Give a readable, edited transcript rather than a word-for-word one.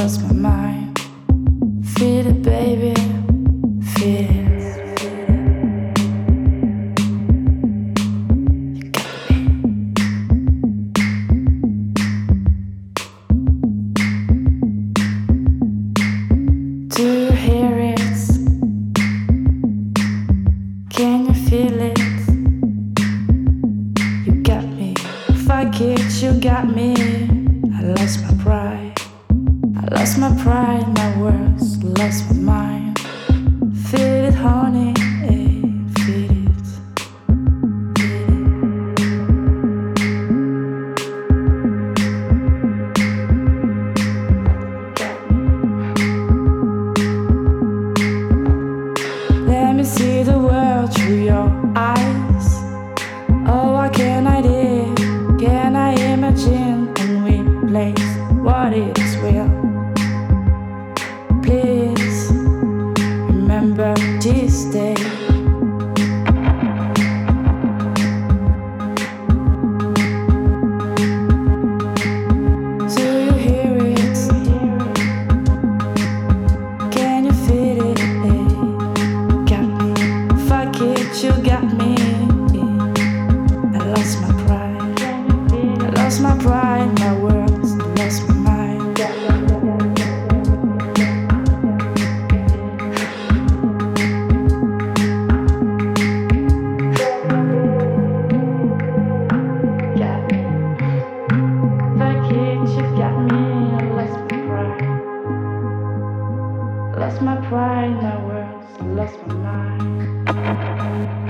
lost my mind. Feel it, baby, feel it. Do you hear it? Can you feel it? You got me. Fuck it, you got me. I lost my pride. I lost my pride, my words, lost my mind. Feel it, honey, eh, feel it. Let me see the world through your eyes. Oh, what can I do? Can I imagine and replace what is real? Please remember this day. Do you hear it? Can you feel it? Got me. Fuck it, you got me. I lost my pride. I lost my pride, my words, I lost my mind. Fuck it, you got me. I lost my pride. I lost my pride, my words, I lost my mind.